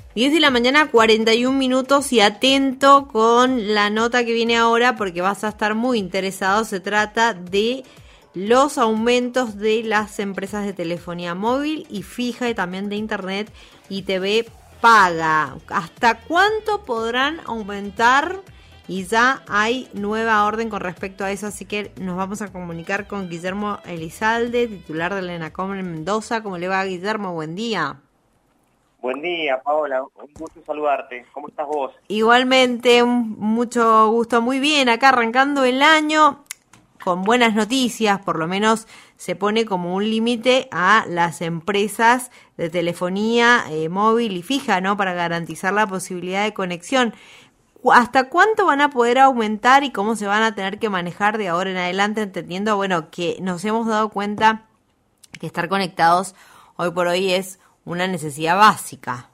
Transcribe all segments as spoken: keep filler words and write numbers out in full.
diez de la mañana, cuarenta y un minutos, y atento con la nota que viene ahora porque vas a estar muy interesado. Se trata de los aumentos de las empresas de telefonía móvil y fija y también de internet y T V paga. ¿Hasta cuánto podrán aumentar? Y ya hay nueva orden con respecto a eso, así que nos vamos a comunicar con Guillermo Elizalde, titular del ENACOM en Mendoza. ¿Cómo le va, Guillermo? Buen día. Buen día, Paola. Un gusto saludarte. ¿Cómo estás vos? Igualmente, un- mucho gusto. Muy bien, acá arrancando el año con buenas noticias. Por lo menos se pone como un límite a las empresas de telefonía eh, móvil y fija, ¿no? Para garantizar la posibilidad de conexión. Cu- ¿Hasta cuánto van a poder aumentar y cómo se van a tener que manejar de ahora en adelante? Entendiendo, bueno, que nos hemos dado cuenta que estar conectados hoy por hoy es una necesidad básica.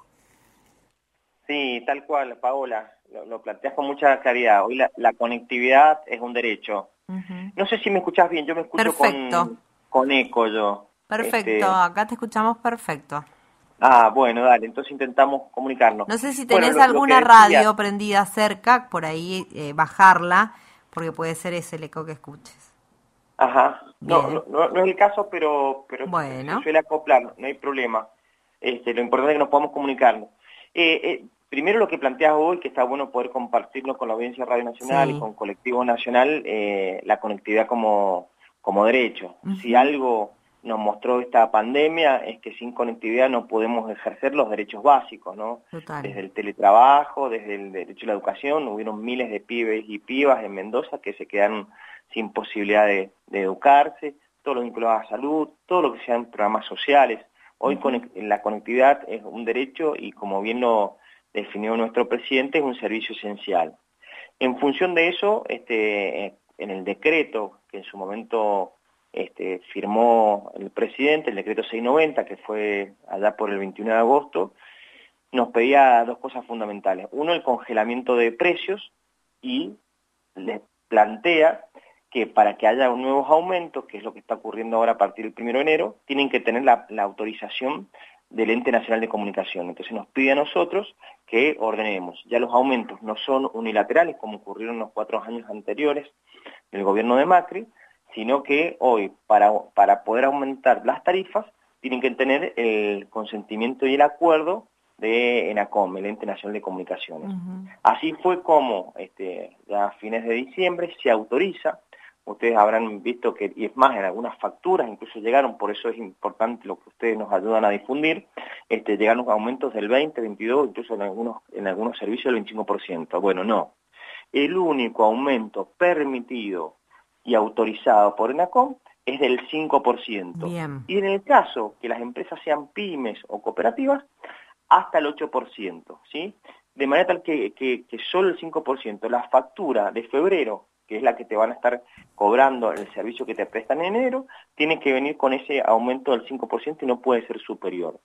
Sí, tal cual, Paola. Lo, lo planteas con mucha claridad. Hoy la, la conectividad es un derecho. Ujú. No sé si me escuchás bien. Yo me escucho Perfecto. con, con eco yo. Perfecto, Este, acá te escuchamos perfecto. ah, bueno, dale. Entonces intentamos comunicarnos. No sé si Bueno, tenés lo, lo que alguna decías. radio prendida cerca, por ahí eh, bajarla, porque puede ser ese el eco que escuches. Ajá. No, Bien, no, no, no es el caso, pero, pero se bueno, suele acoplar. No hay problema. Este, lo importante es que nos podamos comunicarnos. Eh, eh, primero lo que planteas hoy, que está bueno poder compartirlo con la audiencia de Radio Nacional y sí. con Colectivo Nacional, eh, la conectividad como, como derecho. Si Ujú. algo nos mostró esta pandemia es que sin conectividad no podemos ejercer los derechos básicos, ¿no? Total. Desde el teletrabajo, desde el derecho a la educación, hubieron miles de pibes y pibas en Mendoza que se quedaron sin posibilidad de, de educarse, todo lo vinculado a salud, todo lo que sean programas sociales. Hoy Ujú. conec- la conectividad es un derecho y, como bien lo definió nuestro presidente, es un servicio esencial. En función de eso, este, en el decreto que en su momento este, firmó el presidente, el decreto seiscientos noventa, que fue allá por el veintiuno de agosto, nos pedía dos cosas fundamentales. Uno, el congelamiento de precios, y les plantea que para que haya nuevos aumentos, que es lo que está ocurriendo ahora a partir del primero de enero, tienen que tener la, la autorización del Ente Nacional de Comunicación. Entonces nos pide a nosotros que ordenemos. Ya los aumentos no son unilaterales, como ocurrieron en los cuatro años anteriores del gobierno de Macri, sino que hoy, para, para poder aumentar las tarifas, tienen que tener el consentimiento y el acuerdo de ENACOM, el Ente Nacional de Comunicaciones. Ujú. Así fue como este, ya a fines de diciembre se autoriza. Ustedes habrán visto que, y es más, en algunas facturas incluso llegaron, por eso es importante lo que ustedes nos ayudan a difundir, este, llegaron aumentos del veinte, veintidós, incluso en algunos, en algunos servicios del veinticinco por ciento. Bueno, no. El único aumento permitido y autorizado por ENACOM es del cinco por ciento. Bien, Y en el caso que las empresas sean pymes o cooperativas, hasta el ocho por ciento, ¿sí? De manera tal que, que, que solo el cinco por ciento, la factura de febrero, que es la que te van a estar cobrando el servicio que te prestan en enero, tiene que venir con ese aumento del cinco por ciento y no puede ser superior.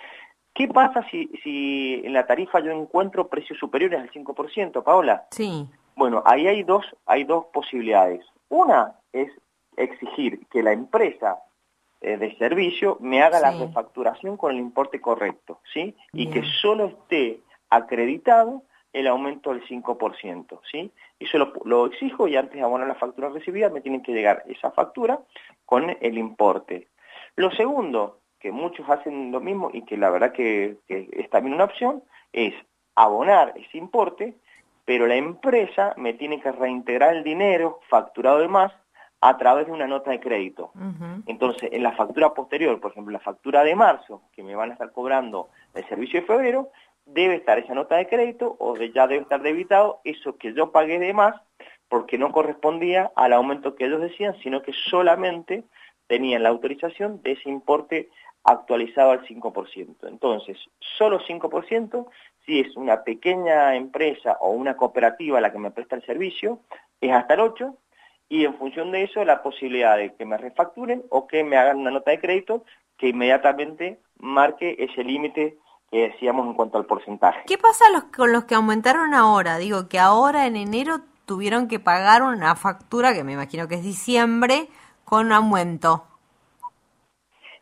¿Qué pasa si, si en la tarifa yo encuentro precios superiores al cinco por ciento, Paola? sí, Bueno, ahí hay dos, hay dos posibilidades. Una es exigir que la empresa eh, de servicio me haga la sí, refacturación con el importe correcto, ¿sí? Y que bien. solo esté acreditado el aumento del cinco por ciento, ¿sí? Eso lo, lo exijo, y antes de abonar la factura recibida me tienen que llegar esa factura con el importe. Lo segundo, que muchos hacen lo mismo y que la verdad que, que es también una opción, es abonar ese importe, pero la empresa me tiene que reintegrar el dinero facturado de más a través de una nota de crédito. Ujú. Entonces, en la factura posterior, por ejemplo, la factura de marzo, que me van a estar cobrando el servicio de febrero, debe estar esa nota de crédito, o de, ya debe estar debitado eso que yo pagué de más, porque no correspondía al aumento que ellos decían, sino que solamente tenían la autorización de ese importe actualizado al cinco por ciento. Entonces, solo cinco por ciento, si es una pequeña empresa o una cooperativa la que me presta el servicio, es hasta el ocho por ciento, y en función de eso la posibilidad de que me refacturen o que me hagan una nota de crédito que inmediatamente marque ese límite que decíamos en cuanto al porcentaje. ¿Qué pasa los, con los que aumentaron ahora? Digo que ahora en enero tuvieron que pagar una factura, que me imagino que es diciembre, con aumento.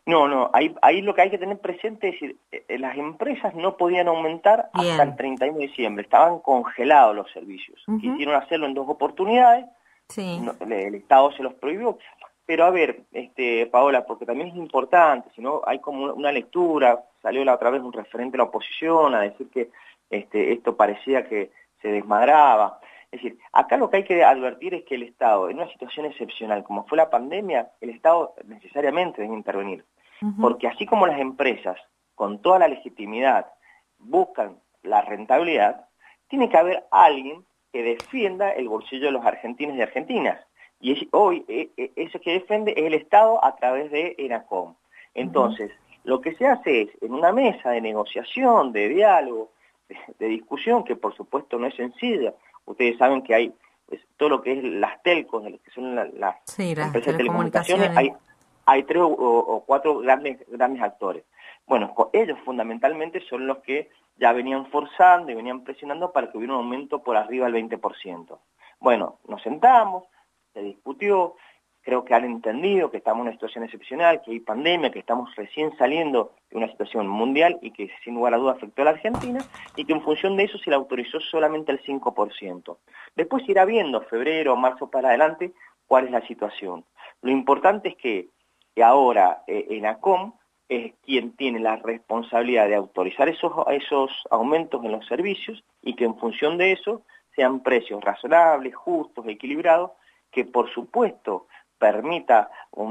No, no, ahí, ahí lo que hay que tener presente es decir, eh, las empresas no podían aumentar Bien. hasta el treinta y uno de diciembre, estaban congelados los servicios. Uh-huh. Quisieron hacerlo en dos oportunidades, sí. no, el, el Estado se los prohibió. Pero a ver, este, Paola, porque también es importante, si no hay como una lectura, salió la otra vez un referente de la oposición a decir que este, esto parecía que se desmadraba. Es decir, acá lo que hay que advertir es que el Estado, en una situación excepcional como fue la pandemia, el Estado necesariamente debe intervenir. Uh-huh. Porque así como las empresas, con toda la legitimidad, buscan la rentabilidad, tiene que haber alguien que defienda el bolsillo de los argentinos y argentinas. Y es, hoy eh, eh, eso que defiende es el Estado a través de ENACOM. Entonces, uh-huh. lo que se hace es, en una mesa de negociación, de diálogo, de, de discusión, que por supuesto no es sencilla, ustedes saben que hay pues, todo lo que es las telcos, que son la, las sí, las empresas de telecomunicaciones, hay, hay tres o, o cuatro grandes, grandes actores. Bueno, ellos fundamentalmente son los que ya venían forzando y venían presionando para que hubiera un aumento por arriba del veinte por ciento. Bueno, nos sentamos, se discutió, creo que han entendido que estamos en una situación excepcional, que hay pandemia, que estamos recién saliendo de una situación mundial y que sin lugar a dudas afectó a la Argentina, y que en función de eso se le autorizó solamente el cinco por ciento. Después irá viendo, febrero o marzo para adelante, cuál es la situación. Lo importante es que ahora eh, ENACOM es quien tiene la responsabilidad de autorizar esos, esos aumentos en los servicios y que en función de eso sean precios razonables, justos, equilibrados, que por supuesto permita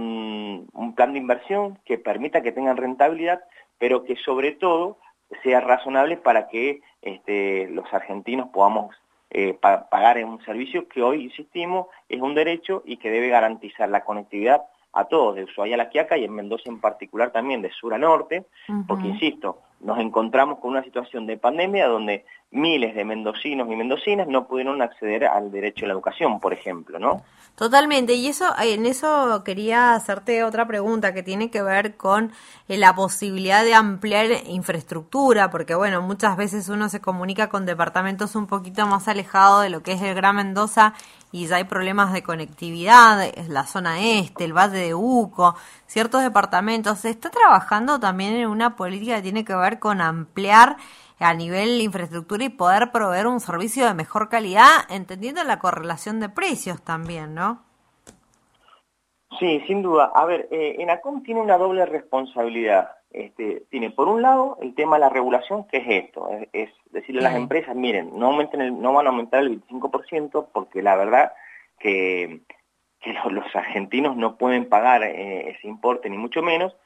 un, un plan de inversión, que permita que tengan rentabilidad, pero que sobre todo sea razonable para que este, los argentinos podamos eh, pa pagar en un servicio que hoy, insistimos, es un derecho y que debe garantizar la conectividad a todos, de Ushuaia a La Quiaca y en Mendoza en particular también, de sur a norte, uh-huh. porque insisto, nos encontramos con una situación de pandemia donde miles de mendocinos y mendocinas no pudieron acceder al derecho a la educación, por ejemplo, ¿no? Totalmente, y eso en eso quería hacerte otra pregunta que tiene que ver con eh, la posibilidad de ampliar infraestructura, porque bueno, muchas veces uno se comunica con departamentos un poquito más alejados de lo que es el Gran Mendoza y ya hay problemas de conectividad, la zona este, el Valle de Uco, ciertos departamentos. Se está trabajando también en una política que tiene que ver con ampliar a nivel de infraestructura y poder proveer un servicio de mejor calidad, entendiendo la correlación de precios también, ¿no? Sí, sin duda. A ver, eh, ENACOM tiene una doble responsabilidad. Este, tiene por un lado el tema de la regulación, que es esto, es, es decirle sí. a las empresas, miren, no aumenten el, no van a aumentar el veinticinco por ciento porque la verdad que, que los, los argentinos no pueden pagar eh, ese importe, ni mucho menos,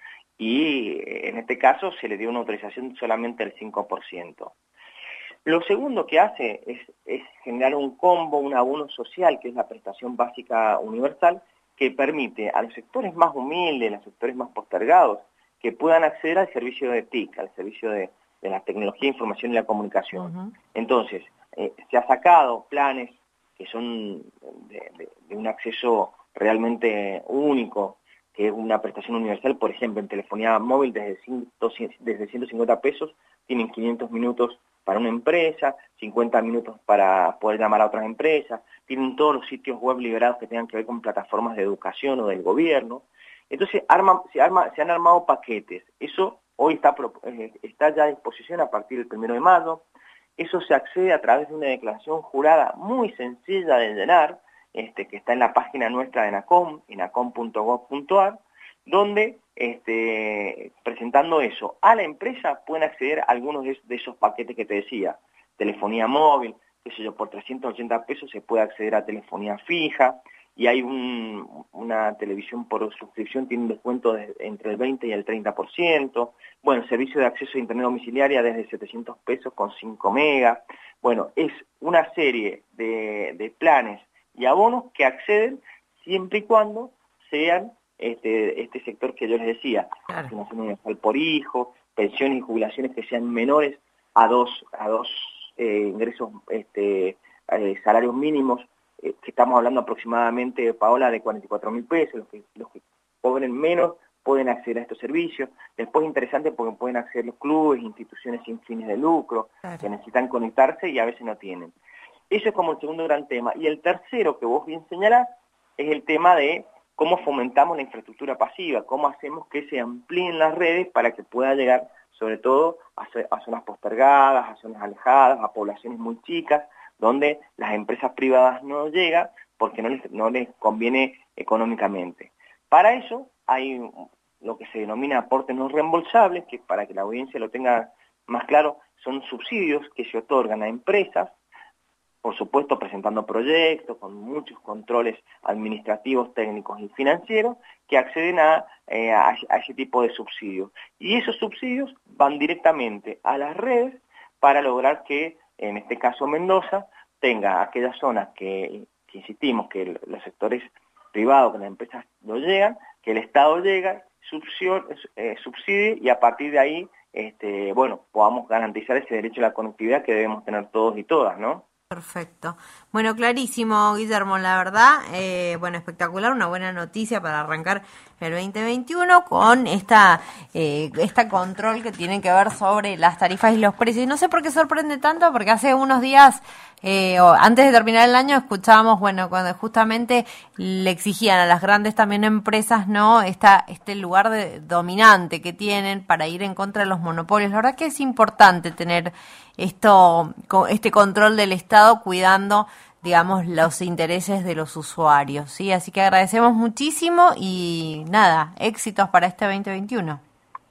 y en este caso se le dio una autorización solamente del cinco por ciento. Lo segundo que hace es, es generar un combo, un abono social, que es la prestación básica universal, que permite a los sectores más humildes, a los sectores más postergados, que puedan acceder al servicio de T I C, al servicio de, de la tecnología, información y la comunicación. Uh-huh. Entonces, eh, se ha sacado planes que son de, de, de un acceso realmente único, que es una prestación universal, por ejemplo, en telefonía móvil desde, ciento, desde ciento cincuenta pesos, tienen quinientos minutos para una empresa, cincuenta minutos para poder llamar a otras empresas, tienen todos los sitios web liberados que tengan que ver con plataformas de educación o del gobierno. Entonces arma, se, arma, se han armado paquetes, eso hoy está, está ya a disposición a partir del primero de mayo, eso se accede a través de una declaración jurada muy sencilla de llenar, este, que está en la página nuestra de ENACOM, enacom punto gob punto ar, donde este, presentando eso a la empresa pueden acceder a algunos de, de esos paquetes que te decía, telefonía móvil, qué sé yo, por trescientos ochenta pesos se puede acceder a telefonía fija, y hay un, una televisión por suscripción, tiene un descuento de, entre el veinte y el treinta por ciento, bueno, servicio de acceso a internet domiciliaria desde setecientos pesos con cinco megas, bueno, es una serie de, de planes y abonos que acceden siempre y cuando sean este, este sector que yo les decía, claro. Asignación universal por hijo, pensiones y jubilaciones que sean menores a dos, a dos eh, ingresos, este, eh, salarios mínimos, eh, que estamos hablando aproximadamente, Paola, de cuarenta y cuatro mil pesos, los que, los que cobren menos pueden acceder a estos servicios. Después interesante porque pueden acceder los clubes, instituciones sin fines de lucro, claro. que necesitan conectarse y a veces no tienen. Eso es como el segundo gran tema. Y el tercero, que vos bien señalás, es el tema de cómo fomentamos la infraestructura pasiva, cómo hacemos que se amplíen las redes para que pueda llegar sobre todo a, a zonas postergadas, a zonas alejadas, a poblaciones muy chicas, donde las empresas privadas no llegan porque no les, no les conviene económicamente. Para eso hay lo que se denomina aportes no reembolsables, que para que la audiencia lo tenga más claro, son subsidios que se otorgan a empresas, por supuesto presentando proyectos con muchos controles administrativos, técnicos y financieros, que acceden a, eh, a, a ese tipo de subsidios. Y esos subsidios van directamente a las redes para lograr que, en este caso Mendoza, tenga aquellas zonas que, que insistimos, que los sectores privados, que las empresas no llegan, que el Estado llega, subsio, eh, subsidie y a partir de ahí, este, bueno, podamos garantizar ese derecho a la conectividad que debemos tener todos y todas, ¿no? Perfecto. Bueno, clarísimo, Guillermo, la verdad, eh, bueno, espectacular, una buena noticia para arrancar el veinte veintiuno con esta eh, esta control que tiene que ver sobre las tarifas y los precios. Y no sé por qué sorprende tanto, porque hace unos días, eh, o antes de terminar el año, escuchábamos, bueno, cuando justamente le exigían a las grandes también empresas, ¿no?, esta, este lugar de, dominante que tienen para ir en contra de los monopolios. La verdad que es importante tener esto, este control del Estado cuidando, digamos, los intereses de los usuarios, ¿sí? Así que agradecemos muchísimo y nada, éxitos para este veinte veintiuno.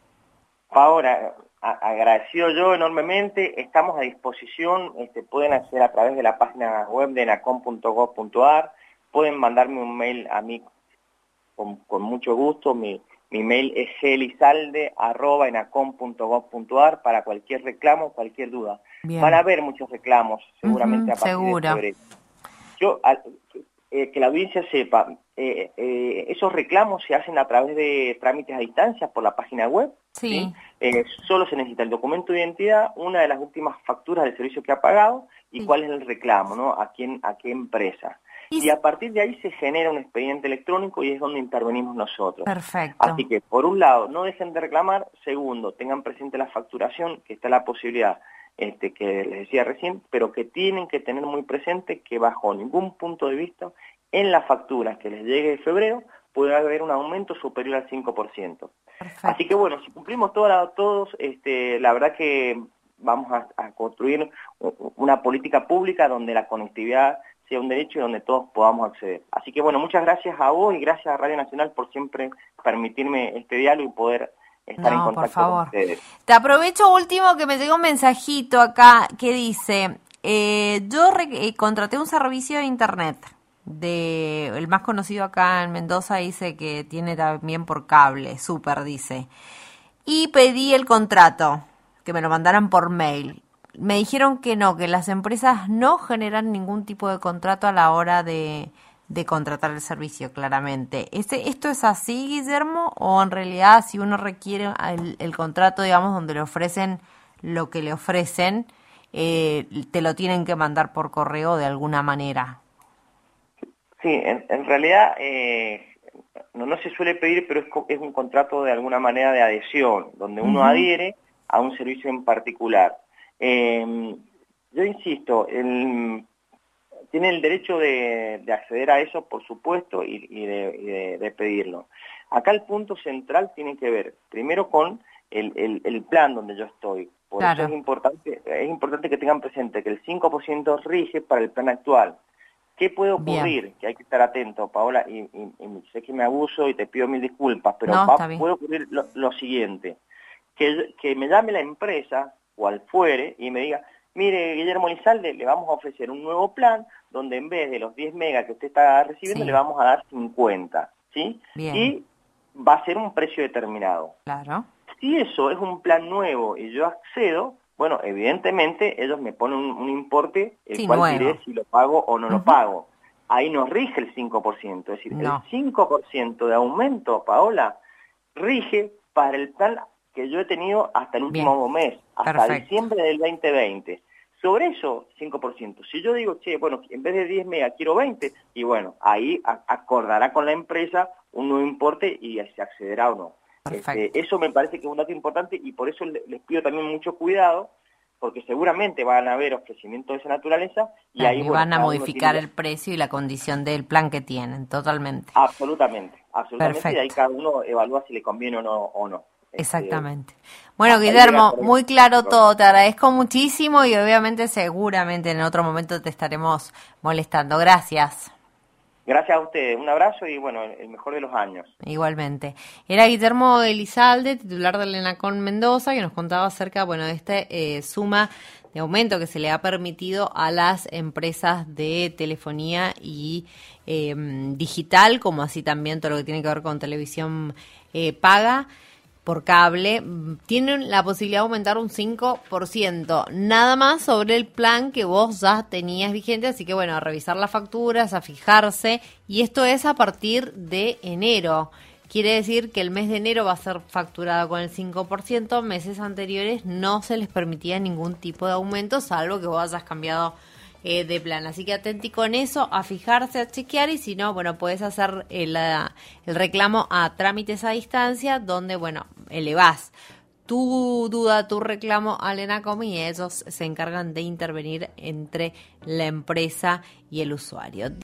Ahora, agradecido yo enormemente, estamos a disposición, este, pueden acceder a través de la página web de enacom punto gob punto ar, pueden mandarme un mail a mí con, con mucho gusto, mi, mi mail es gelizalde arroba enacom punto gob punto ar para cualquier reclamo, cualquier duda. Bien. Van a haber muchos reclamos, seguramente Uh-huh, a partir seguro. de febrero. Yo, al, eh, que la audiencia sepa, eh, eh, esos reclamos se hacen a través de trámites a distancia por la página web. Sí. ¿Sí? Eh, solo se necesita el documento de identidad, una de las últimas facturas del servicio que ha pagado y Sí. cuál es el reclamo, ¿no? A quién, a qué empresa. Y, y a partir de ahí se genera un expediente electrónico y es donde intervenimos nosotros. Perfecto. Así que, por un lado, no dejen de reclamar. Segundo, tengan presente la facturación, que está la posibilidad este, que les decía recién, pero que tienen que tener muy presente que bajo ningún punto de vista, en las facturas que les llegue de febrero, puede haber un aumento superior al cinco por ciento. Perfecto. Así que bueno, si cumplimos toda, todos, este, la verdad que vamos a, a construir una política pública donde la conectividad sea un derecho y donde todos podamos acceder. Así que bueno, muchas gracias a vos y gracias a Radio Nacional por siempre permitirme este diálogo y poder estar no, en contacto por favor. con ustedes. Te aprovecho último que me llegó un mensajito acá que dice, eh, yo re eh, contraté un servicio de internet, de el más conocido acá en Mendoza, dice que tiene también por cable, súper dice, y pedí el contrato, que me lo mandaran por mail. Me dijeron que no, que las empresas no generan ningún tipo de contrato a la hora de, de contratar el servicio, claramente. ¿Este, ¿Esto es así, Guillermo? ¿O en realidad si uno requiere el, el contrato, digamos, donde le ofrecen lo que le ofrecen, eh, te lo tienen que mandar por correo de alguna manera? Sí, en, en realidad eh, no, no se suele pedir, pero es, es un contrato de alguna manera de adhesión, donde uno uh-huh. adhiere a un servicio en particular. Eh, yo insisto, el, tiene el derecho de, de acceder a eso, por supuesto, y, y, de, y de, de pedirlo. Acá el punto central tiene que ver, primero, con el, el, el plan donde yo estoy. Por claro. eso es importante, es importante que tengan presente que el cinco por ciento rige para el plan actual. ¿Qué puede ocurrir? Bien. Que hay que estar atento, Paola, y, y, y sé que me abuso y te pido mil disculpas, pero no, va, puede ocurrir lo, lo siguiente, que, que me llame la empresa, cual fuere, y me diga, mire, Guillermo Elizalde, le vamos a ofrecer un nuevo plan, donde en vez de los diez megas que usted está recibiendo, sí. le vamos a dar cincuenta, ¿sí? Bien. Y va a ser un precio determinado. Claro. Si eso es un plan nuevo y yo accedo, bueno, evidentemente ellos me ponen un, un importe, el sí, cual nuevo. diré si lo pago o no uh-huh. lo pago. Ahí nos rige el cinco por ciento, es decir, no. el cinco por ciento de aumento, Paola, rige para el plan que yo he tenido hasta el último Bien. mes, hasta Perfecto. diciembre del veinte veinte. Sobre eso, cinco por ciento. Si yo digo, che, bueno, en vez de diez megas quiero veinte, y bueno, ahí a- acordará con la empresa un nuevo importe y se accederá o no. Este, eso me parece que es un dato importante y por eso le, les pido también mucho cuidado porque seguramente van a haber ofrecimientos de esa naturaleza y claro, ahí y bueno, van a cada uno modificar tiene... el precio y la condición del plan que tienen, totalmente. Absolutamente, absolutamente, Perfecto. y ahí cada uno evalúa si le conviene o no. O no. Este, Exactamente. Bueno, hasta ahí llega Guillermo, por ahí. muy claro todo, te agradezco muchísimo y obviamente seguramente en otro momento te estaremos molestando. Gracias. Gracias a ustedes, un abrazo y bueno, el mejor de los años. Igualmente. Era Guillermo Elizalde, titular del ENACOM Mendoza, que nos contaba acerca, bueno, de esta eh, suma de aumento que se le ha permitido a las empresas de telefonía y eh, digital, como así también todo lo que tiene que ver con televisión eh, paga por cable, tienen la posibilidad de aumentar un cinco por ciento, nada más sobre el plan que vos ya tenías vigente, así que bueno, a revisar las facturas, a fijarse, y esto es a partir de enero. Quiere decir que el mes de enero va a ser facturado con el cinco por ciento, meses anteriores no se les permitía ningún tipo de aumento, salvo que vos hayas cambiado Eh, de plan, así que atenti con eso, a fijarse, a chequear, y si no, bueno, puedes hacer el, el reclamo a trámites a distancia, donde, bueno, elevás tu duda, tu reclamo al ENACOM y ellos se encargan de intervenir entre la empresa y el usuario.